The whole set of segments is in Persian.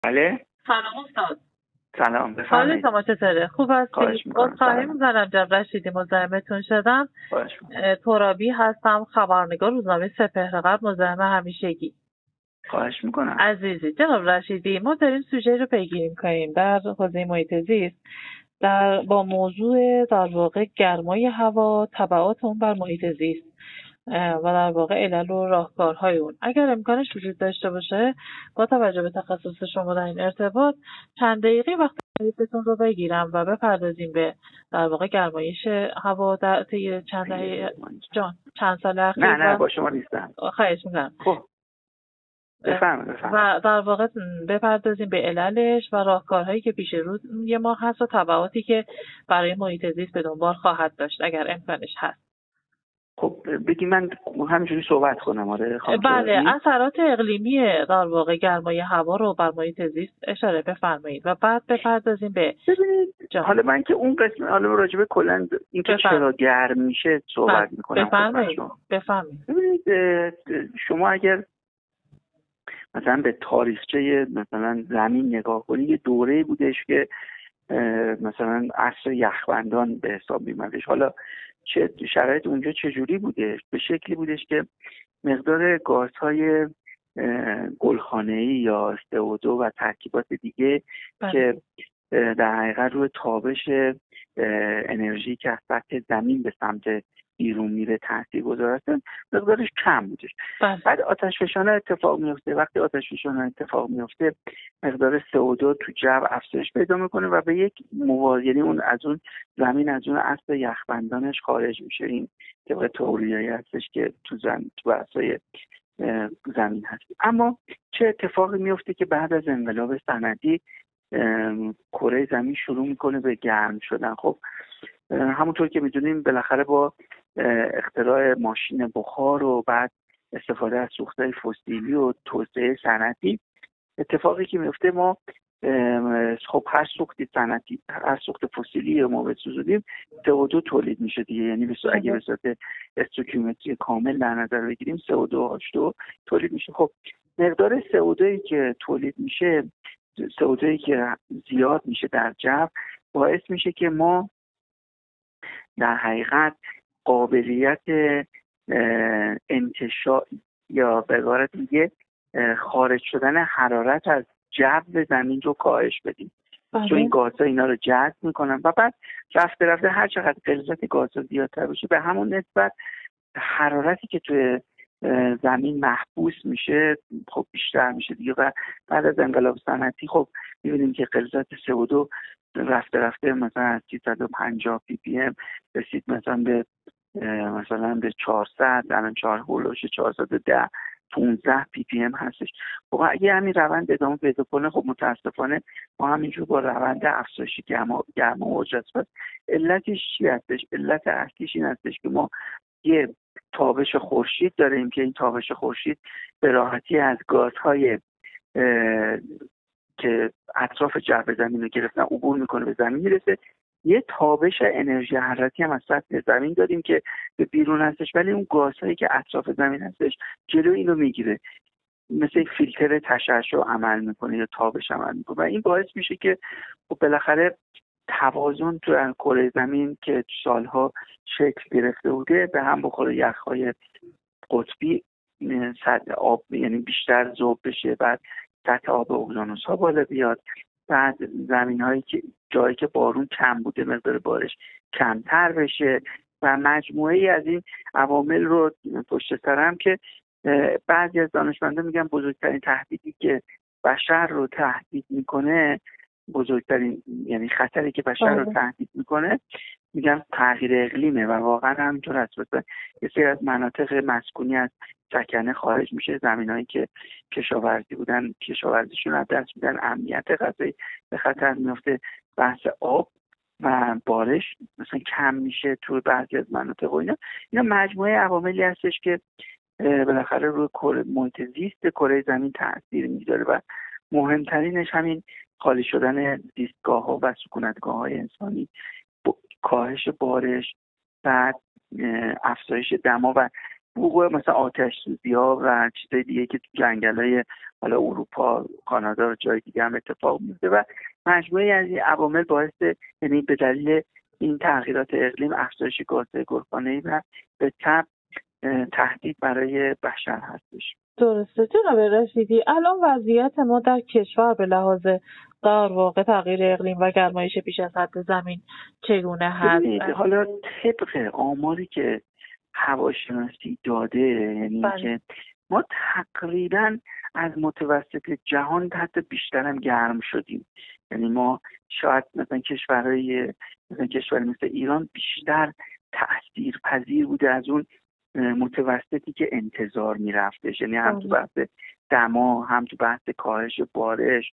بله. سلام استاد. سلام، حال بفرمایید. شما چطوره؟ خوب هستی؟ خواهش میکنم. عذرخواهی میکنم جناب رشیدی مزاحمتون شدم. خواهش میکنم. ترابی هستم، خبرنگار روزنامه سپهر مزاحم همیشگی. خواهش میکنم. عزیزی جناب رشیدی، ما داریم سوژه رو پیگیری میکنیم در حوزه محیط زیست با موضوع در واقع گرمای هوا، تبعات اون بر محیط زیست و در واقع علل و راهکارهای اون. اگر امکانش وجود داشته باشه با توجه به تخصص شما در این ارتباط چند دقیقه وقت تعریفتون رو بگیرم و بپردازیم به در واقع گرمایش هوا در طی چند سال اخیر. نه با شما نیستم. خواهش میکنم. خب بفرمایید. و در واقع بپردازیم به عللش و راهکارهایی که پیش روی ما هست و تبعاتی که برای محیط زیست به دنبال خواهد داشت اگر امکانش هست. خب بگی من همینجوری صحبت کنم. آره بله، اثرات اقلیمی در واقع گرمای هوا رو بر محیط زیست اشاره بفرمایید و بعد بپردازیم به حالا من که اون قسم حالا راجع به کلا اینکه چرا گرم میشه صحبت میکنم. بفرمایید. ببینید شما اگر مثلا به تاریخچه مثلا زمین نگاه کنید، یه دوره‌ای بودش که مثلا عصر یخبندان به حساب می‌آمدش. حالا چه شرایط اونجا چجوری بودش؟ به شکلی بودش که مقدار گازهای گلخانه‌ای یا CO2 و ترکیبات دیگه که در حقیقت روی تابش انرژی که از سطح زمین به سمت بیرون میره تاثیرگذار هستن، مقدارش کم بودش. بعد آتشفشان‌ها اتفاق میفته. وقتی آتشفشان‌ها اتفاق میفته مقدار CO2 تو جو افزایش پیدا میکنه و به یک یعنی اون از اون زمین از اون اصل یخبندانش خارج میشه. این طبق تئوریایی هستش که تو اصل زمین هست. اما چه اتفاقی میفته که بعد از انقلاب صنعتی کره زمین شروع میکنه به گرم شدن؟ خب همونطور که میدونیم بالاخره با اختراع ماشین بخار و بعد استفاده از سوختهای فسیلی و توسعه صنعتی، اتفاقی که میفته ما خب هر سوخت صنعتی، هر سوخت فسیلی ما بسوزونیم CO2 تولید میشه دیگه. یعنی اگه به صورت استوکیومتری کامل در نظر بگیریم CO2 H2 تولید میشه. خب مقدار CO2 که تولید میشه، CO2 که زیاد میشه در جو، باعث میشه که ما در حقیقت قابلیت انتشار یا به عبارت دیگه خارج شدن حرارت از جو زمین رو کاهش بدیم. چون این گازها اینا رو جذب میکنن و بعد رفته هر چقدر غلظت گازها زیادتر بشه به همون نسبت حرارتی که توی زمین محبوس میشه خب بیشتر میشه دیگه. و بعد از انقلاب صنعتی خب میبینیم که غلظت CO2 رفته مثلا از 350 ppm رسید مثلا به 400، الان 410 15 ppm هستش. خب اگه همین روند ادامه پیدا کنه خب متاسفانه ما همینجور با روند افزایش گرما و جذب. علتش چی هستش؟ علت اصلیش این هستش که ما یه تابش خورشید داریم که این تابش خورشید به راحتی از گازهای که اطراف جو زمین رو گرفتن عبور میکنه به زمین میرسه. یه تابش انرژی حرارتی هم از سطح زمین داریم که به بیرون هستش، ولی اون گازهایی که اطراف زمین هستش جلو اینو میگیره، مثل فیلتر تشعشع عمل میکنه یا تابش عمل میکنه و این باعث میشه که خب بالاخره توازن تو کره زمین که سالها شکل گرفته بوده به هم بخوره. یخهای قطبی سطح آب یعنی بیشتر ذوب بشه، بعد سطح آب اقیانوس ها بالا بیاد، بعد زمین هایی که جایی که بارون کم بوده مقدار بارش کمتر بشه و مجموعه ای از این عوامل رو پشت سر هم که بعضی از دانشمندان میگن بزرگترین تهدیدی که بشر رو تهدید میکنه، بزرگترین یعنی خطری که بشر رو تهدید میکنه، میگن تغییر اقلیمه و واقعا همینطور هست. مثلا یه سری از مناطق مسکونی از سکنه خارج میشه، زمینایی که کشاورزی بودن کشاورزیشون از دست میدن، امنیت غذایی به خطر میفته، بحث آب و بارش مثلا کم میشه تو بعضی از مناطق و اینا مجموعه عواملی هستش که بالاخره روی محیط زیست کره زمین تاثیر میذاره و مهمترینش همین خالی شدن زیستگاه‌ها و سکونتگاه‌های انسانی، کاهش بارش، بعد افزایش دما و وقوع مثلا آتش سوزی ها و چیزای دیگه که تو جنگل‌های حالا اروپا، کانادا و جای دیگه هم اتفاق میفته و مجموعه از این عوامل باعث، یعنی به دلیل این تغییرات اقلیم افزایش گازهای گلخانه‌ای و به تبع تهدید برای بشر هستش. درسته جناب رشیدی. الان وضعیت ما در کشور به لحاظ در واقع تغییر اقلیم و گرمایش بیش از حد زمین چگونه هست؟ حالا طبق آماری که هواشناسی داده، یعنی که ما تقریبا از متوسط جهان حتی بیشتر هم گرم شدیم. یعنی ما شاید مثلا کشوری مثل ایران بیشتر تأثیر پذیر بوده از اون متوسطی که انتظار میرفتش، یعنی هم تو بحث دما، هم تو بحث کاهش بارش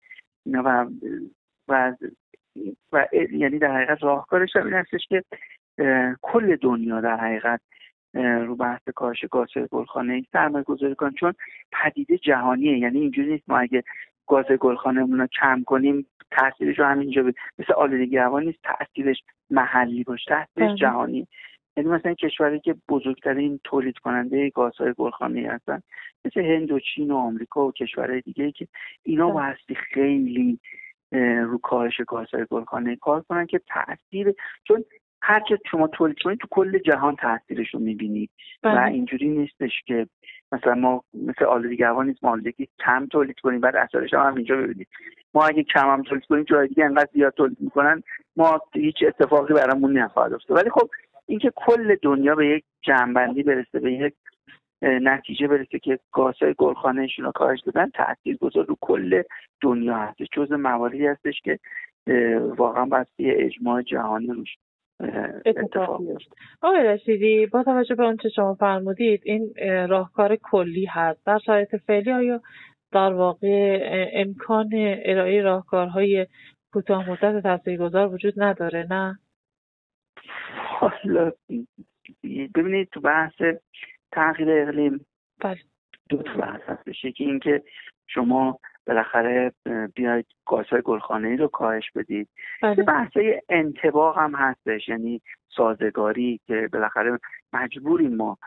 و یعنی در حقیقت راهکارش هم این هستش که کل دنیا در حقیقت رو بحث کاهش گازهای گلخانه‌ای سرمایه گذاری کنن، چون پدیده جهانیه. یعنی اینجوری نیست ما اگه گاز گلخانه‌مون رو کم کنیم تاثیرش رو همینجا مثل آلودگی هوا نیست تاثیرش محلی باشه، تاثیرش جهانی. یعنی مثلا کشوری که بزرگترین تولید کننده گازهای گلخانه‌ای هستن مثل هند و چین و آمریکا و کشورهای دیگه که اینا بایستی خیلی رو کاهش گازهای گلخانه‌ای کار کنن که تاثیر، چون هر چه شما تولید کنید تو کل جهان تاثیرش رو می‌بینید و اینجوری نیستش که مثلا ما مثل آلودگی هوا نیست ما آلودگی کم تولید کنیم بعد اثرش هم اینجا ببینید. ما اگه کم هم تولید کنیم جای دیگه انقدر زیاد تولید می‌کنن ما هیچ اتفاقی برامون نخواهد افتاد. ولی خب اینکه کل دنیا به یک جمع‌بندی برسه، به یک نتیجه برسه که گازهای گلخانه‌ایشون رو کاهش دادن، تاثیرگذار رو کل دنیا هست، جزء مواردی هستش که واقعا باید یه اجماع جهانی روش اتفاق بیفته. آقای رشیدی، با توجه به آنچه شما فرمودید این راهکار کلی هست. در شرایط فعلی آیا در واقع امکان ارائه راهکارهای کوتاه مدت تاثیرگذار وجود نداره؟ نه؟ حالا ببینید تو بحث تغییر اقلیم دو تا بحث هستش. یکی این که شما بالاخره بیاید گازهای گلخانه‌ای رو کاهش بدید. یه بحثای انطباق هم هستش، یعنی سازگاری که بالاخره مجبوریم ما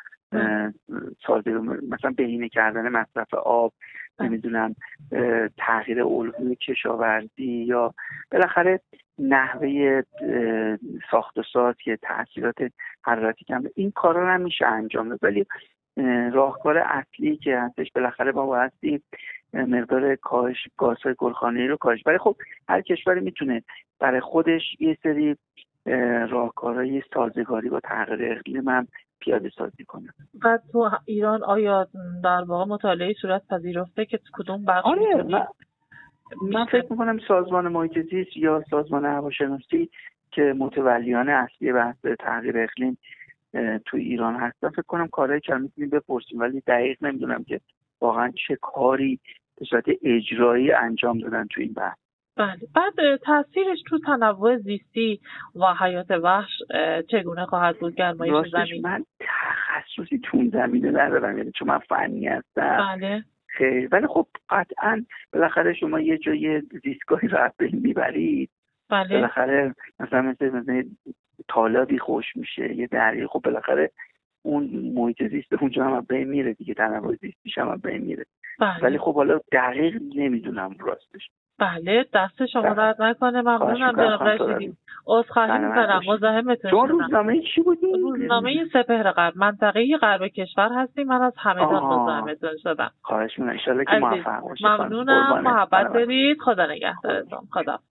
مثلا بهینه کردن مصرف آب، نمیدونم تغییر الگوی کشاورزی یا بالاخره نحوه ساخت و ساز که تاثیرات حرارتی کم، این کارا رو هم میشه انجام داد. ولی راهکار اصلی که هستش بالاخره ما بایستی مقدار کاهش گازهای گلخانه‌ای رو کاهش. ولی خب هر کشوری میتونه برای خودش یه سری راهکارهای سازگاری با تغییر اقلیم هم پیاده سازی کنه. و تو ایران آیا در واقع مطالعه صورت پذیرفته که کدوم بخش من فکر میکنم سازمان محیط زیست یا سازمان هواشناسی که متولیان اصلی بحث تغییر اقلیم تو ایران هستن، فکر کنم کارهایی که میتونیم بپرسیم، ولی دقیق نمیدونم که واقعا چه کاری به صورت اجرایی انجام دادن تو این بحث. بله. بعد تاثیرش تو تنوع زیستی و حیات وحش چگونه خواهد بود؟ گرمایش زمین. من تخصصی تو اون زمینه ندارم، یعنی چون من فنی هستم. بله. خیلی. ولی خب قطعا بالاخره شما یه جای زیستگاهی رو از بین میبرید. بله. بالاخره مثلا تالابی خوش میشه، یه دریا، خب بالاخره اون محیط زیست اونجا هم بین میره دیگه، تنوع زیستیش هم بین میره. بله. ولی خب حالا دقیق نمیدونم راستش. بله، دست شما درد نکنه. ممنونم جناب رشیدی. عذرخواهی می‌کنم مزاحمتون شدم. روزنامه چی بودین؟ روزنامه سپهر غرب، منطقه غرب کشور هستیم. من از همدان مزاحمتون شدم. خواهش می‌کنم ان شاءالله که موفق باشید. ممنونم، محبت دارید. خدا نگهدارتون. خدا.